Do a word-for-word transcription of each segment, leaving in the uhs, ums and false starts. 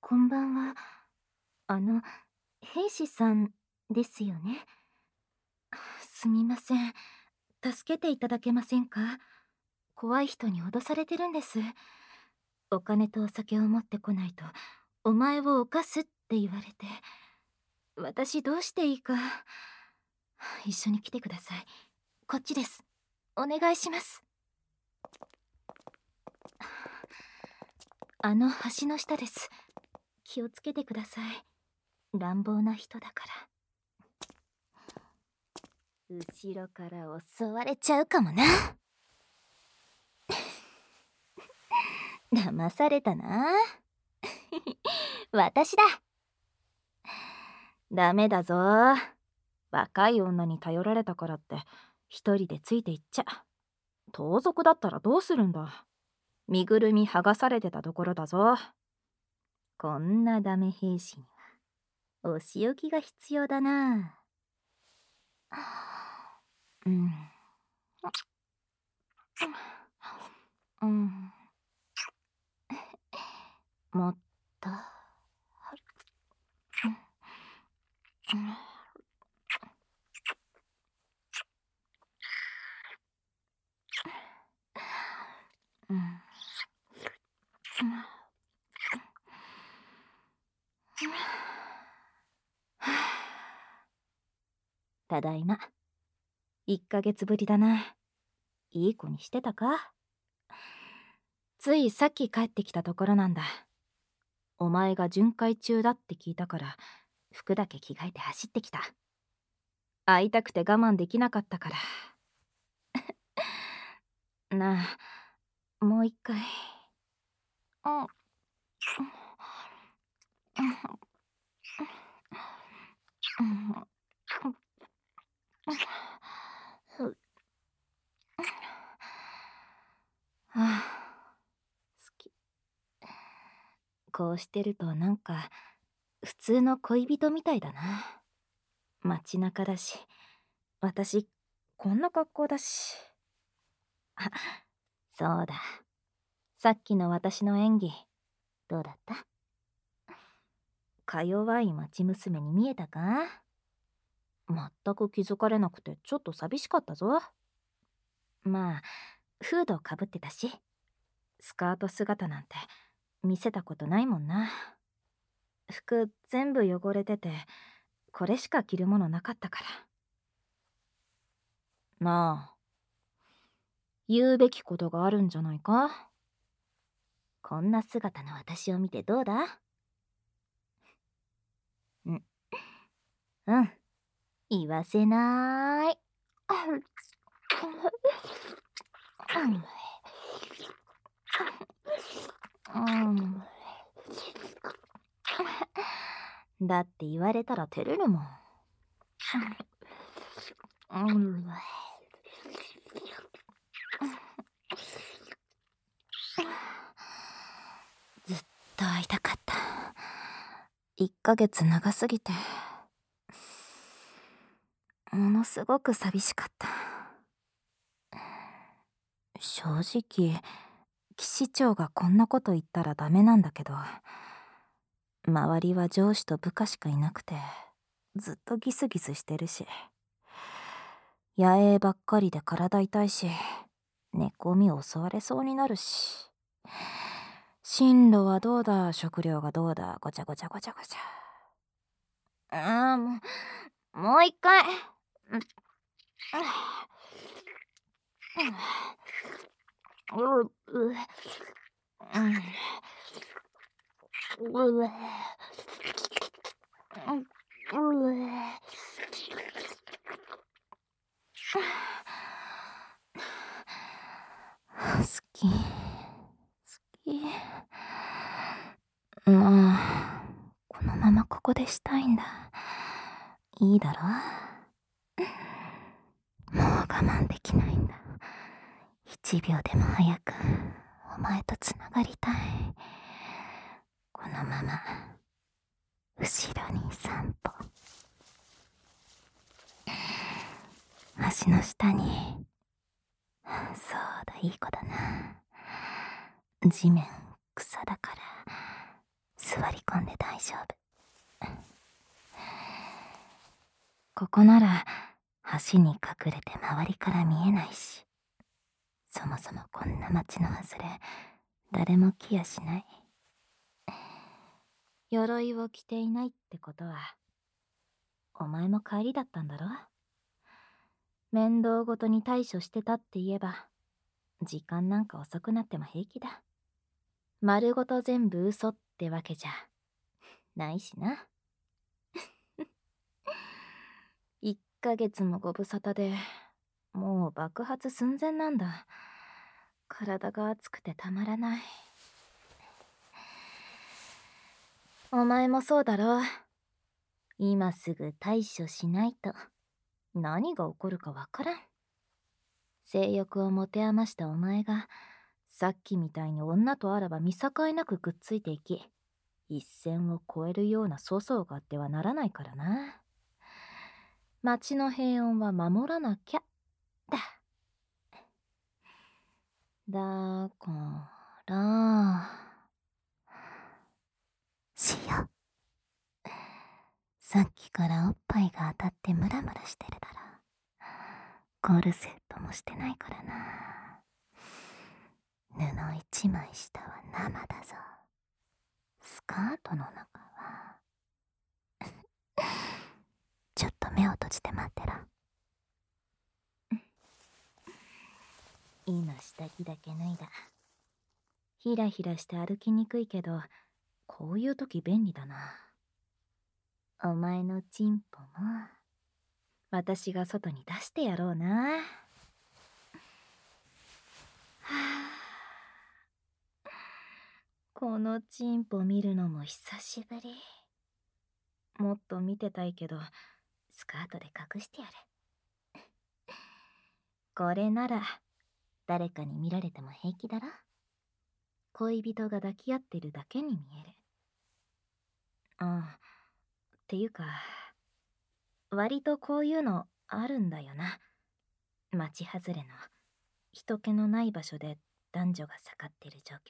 こんばんは。あの、兵士さんですよね。すみません。助けていただけませんか？怖い人に脅されてるんです。お金とお酒を持ってこないと、お前を犯すって言われて。私どうしていいか。一緒に来てください。こっちです。お願いします。あの橋の下です。気をつけてください。乱暴な人だから。後ろから襲われちゃうかもな。騙されたな。私だ。ダメだぞ。若い女に頼られたからって一人でついていっちゃ。盗賊だったらどうするんだ。身ぐるみ剥がされてたところだぞ。こんなダメ兵士にはお仕置きが必要だな。うん。うん。もっと。うん。ただいま。いっかげつぶりだな。いい子にしてたか？ついさっき帰ってきたところなんだ。お前が巡回中だって聞いたから服だけ着替えて走ってきた。会いたくて我慢できなかったから。なあ、もう一回。うん。はあ、好き。こうしてるとなんか普通の恋人みたいだな。街中だし、私こんな格好だし。あ、そうだ。さっきの私の演技どうだった？か弱い町娘に見えたか？全く気づかれなくてちょっと寂しかったぞ。まあフードかぶってたし、スカート姿なんて見せたことないもんな。服全部汚れててこれしか着るものなかったから。なあ、言うべきことがあるんじゃないか？こんな姿の私を見てどうだ？うん、うん、言わせなーい。だって言われたら照れるもん。ずっと会いたかった。いっかげつ長すぎてものすごく寂しかった。正直騎士長がこんなこと言ったらダメなんだけど、周りは上司と部下しかいなくてずっとギスギスしてるし、野営ばっかりで体痛いし、寝込み襲われそうになるし、進路はどうだ、食料がどうだ、ごちゃごちゃごちゃごちゃ。ああ、もうもう一回。うんううううう好き好き。まあこのままここでしたいんだ。いいだろ？もう我慢できないんだ。一秒でも早くお前とつながりたい。このまま後ろに散歩、橋の下に。そうだ、いい子だな。地面草だから座り込んで大丈夫。ここなら橋に隠れて周りから見えないし、そもそもこんな町の外れ誰も来やしない。鎧を着ていないってことは、お前も帰りだったんだろ。面倒ごとに対処してたって言えば、時間なんか遅くなっても平気だ。丸ごと全部嘘ってわけじゃないしな。いっかげつもご無沙汰で、もう爆発寸前なんだ。体が熱くてたまらない。お前もそうだろ。今すぐ対処しないと何が起こるかわからん。性欲を持て余したお前がさっきみたいに女とあらば見境なくくっついていき、一線を越えるような粗相があってはならないからな。町の平穏は守らなきゃだ。だからしよ。さっきからおっぱいが当たってムラムラしてるだろ。コルセットもしてないからな。布一枚下は生だぞ。スカートの中はちょっと目を閉じて待ってろ。今下着だけ脱いだ。ひらひらして歩きにくいけど、こういう時便利だな。お前のチンポも私が外に出してやろうな。はあ、このチンポ見るのも久しぶり。もっと見てたいけど、スカートで隠してやる。これなら誰かに見られても平気だろ。恋人が抱き合ってるだけに見える。ああ、っていうか、割とこういうのあるんだよな。町外れの人気のない場所で男女が盛ってる状況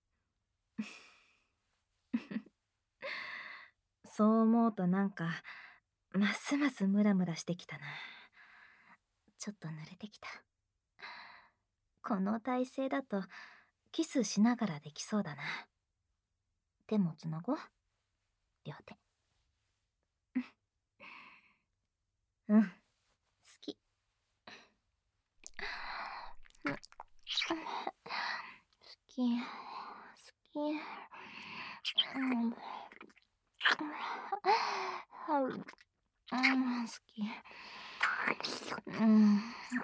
が。そう思うとなんかますますムラムラしてきたな。ちょっと濡れてきた。この体勢だとキスしながらできそうだな。手もつなごう。両手。うん、好き。好き、好き。うん、好き。うん、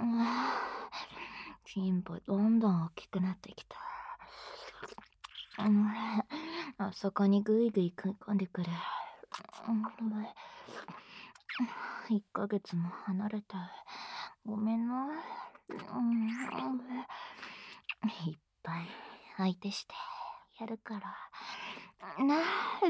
チンポどんどん大きくなってきた。うん、あそこにぐいぐい食い込んでくる。いっかげつも離れた。ごめんな。うん、いっぱい相手してやるから。なあ、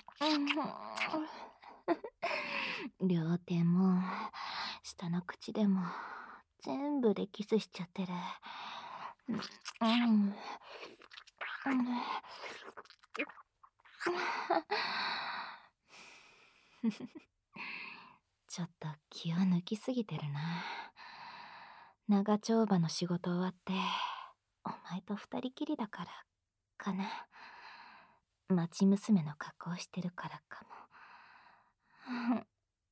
両手も下の口でも全部でキスしちゃってる。うん。ちょっと気を抜きすぎてるな。長丁場の仕事終わってお前と二人きりだからかな。町娘の格好してるからかも。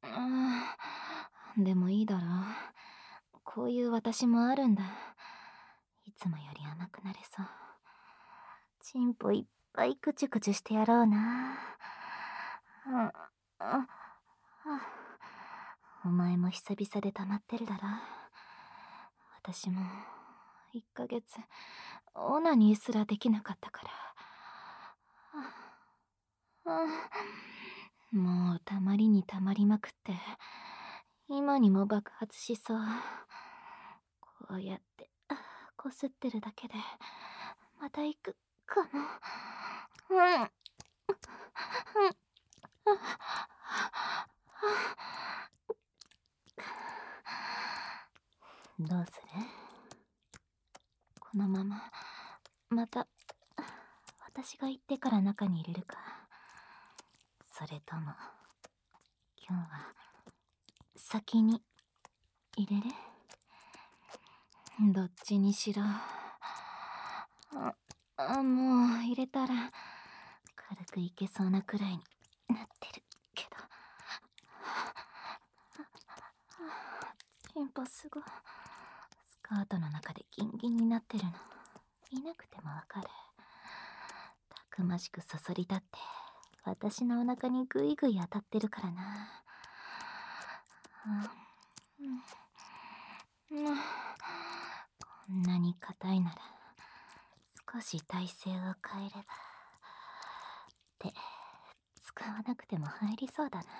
でもいいだろう。こういう私もあるんだ。いつもより甘くなれそう。チンポいっぱいクチュクチュしてやろうな。お前も久々で溜まってるだろ。私もいっかげつオナニーすらできなかったから。もうたまりにたまりまくって今にも爆発しそう。こうやってこすってるだけでまた行くかも。うん。どうする？このまままた私が行ってから中に入れるか。 それとも今日は先に入れる？どっちにしろ。あ、あもう入れたら軽くいけそうなくらいになってるけど。チンポすごい。スカートの中でギンギンになってるの見なくてもわかる。たくましくそそり立って私のお腹にグイグイ当たってるからな。うん、うん、こんなに硬いなら少し体勢を変えればって使わなくても入りそうだな。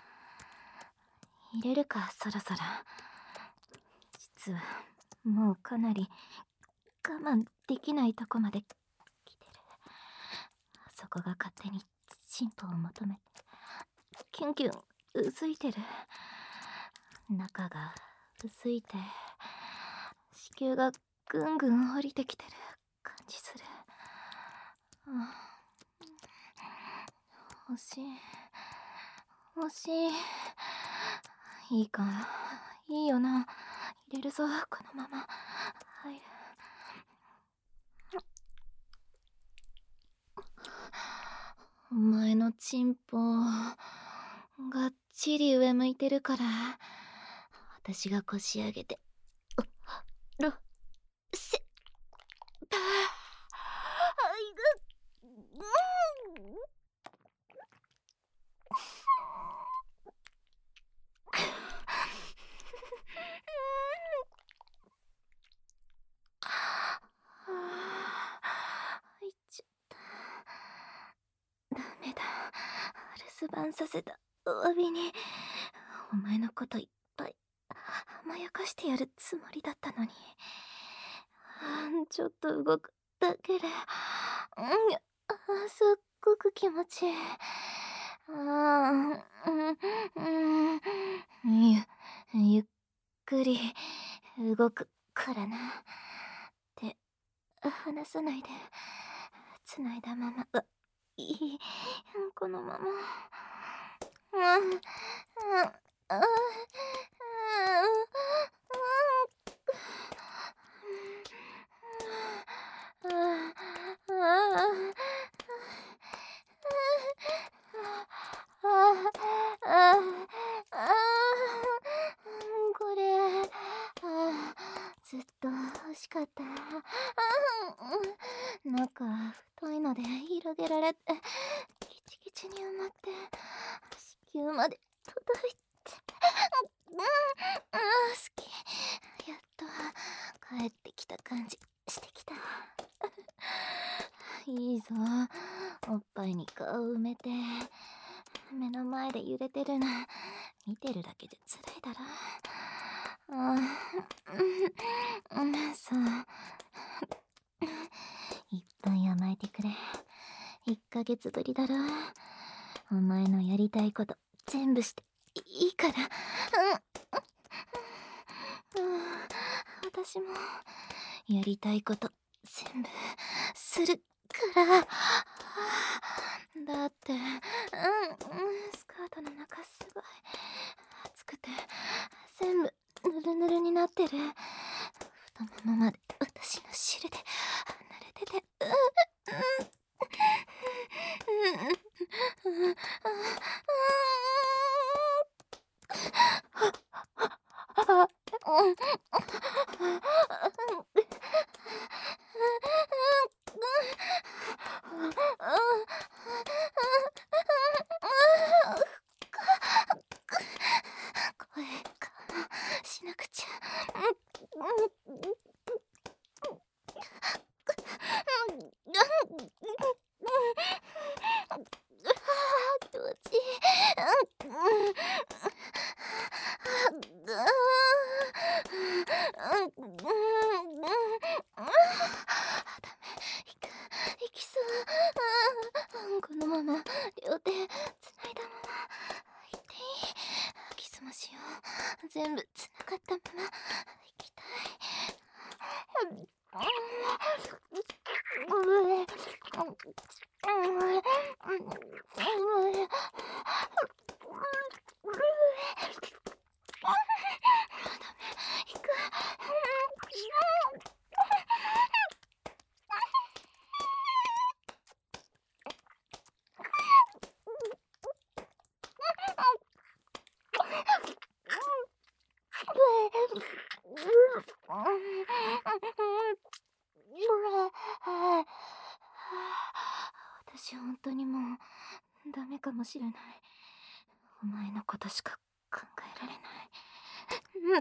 入れるかそろそろ。実はもうかなり我慢できないとこまで来てる。あそこが勝手に進歩を求めてキュンキュンうずいてる。中がうずいて子宮がぐんぐん降りてきてる感じする。欲しい欲しい。いいかいいよな。入れるぞこのまま入る。お前のチンポがっちり上向いてるから私が腰上げてろせぱあいぐうん入っちゃった。ダメだ。留守番させたお詫びにお前のこといっぱい甘やかしてやるつもりだったのに。ちょっと動くだけで、うん、あすっごく気持ちいい。あうん、うん、ゆゆっくり動くからな。手離さないで繋いだまま。ういいこのまま。うん、うん、ああこれずっと欲しかった。中太いので広げられてギチギチに埋まって子宮まで届いてうんあ好き。やっと帰ってきた感じしてきた。いいぞおっぱいに顔を埋めて目の前で揺れてるの見てるだけで辛いだろ。あうん、うん、そういっぱい甘えてくれ。いっかげつぶりだろ。お前のやりたいこと全部していいから。うん、うん、私もやりたいこと全部するからだって、うん、うん、スカートの中すごい熱くて全部ぬるぬるになってる。太ももまで私の汁で濡れてて、うん、うん、うん、うん、うん、うん、声かしなくちゃ。気持ちいい。いきそう。このまま両手つないだままいっていい？キスもしよう。全部つながったままいきたい。 にもうダメかもしれない。お前のことしか考えられない。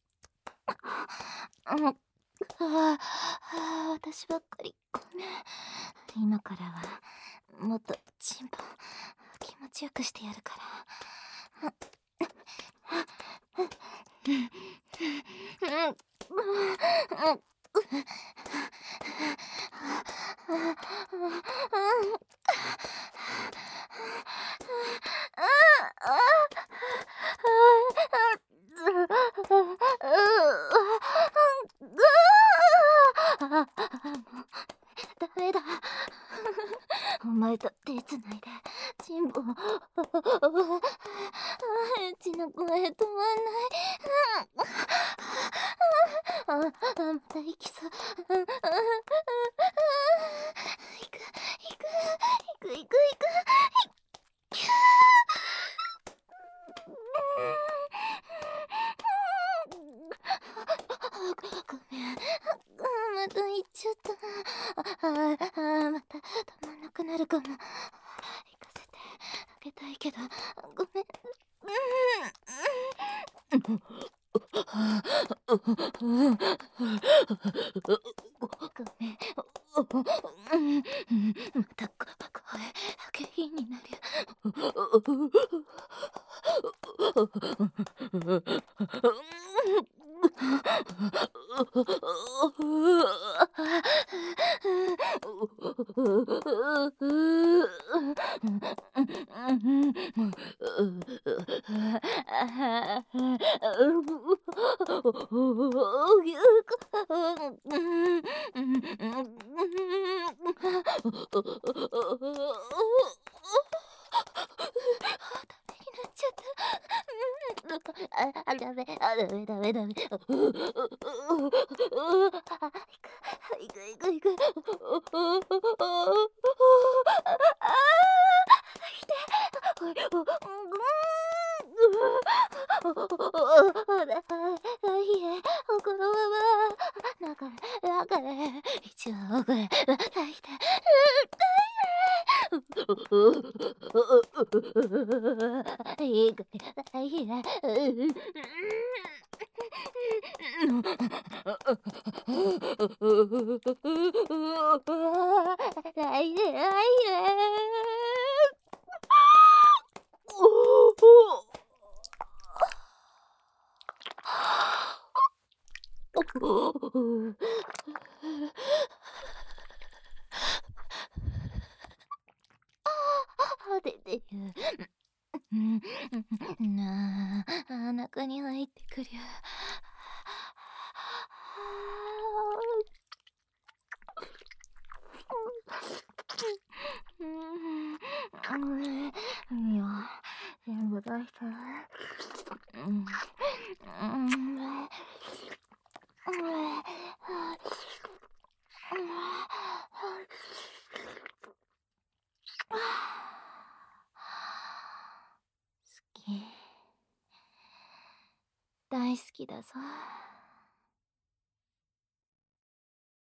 うん。うん。ああ、あ、私ばっかりごめん。今からはもっとチンポ気持ちよくしてやるから。ダメだ。お前と手つないでチンポエッチな声止まんない。ああ、また息そう。行く行く行く行く行く。ごめん、また行っちゃった。ああ、また止まんなくなるかも。行かせてあげたいけど、ごめん。ごめん。また声下品になる。あ、ダメ、あ、ダメダメダメ。行く、行く行く行く。ああ、来て。ほら、ほら、いえ、このまま。中で、中で、一番奥へ、来て。いいかい、いいね。ないでないで。出てる。なあ、中に入ってくりゃ。いや、全部出したら。うん。好き。大好きだぞ。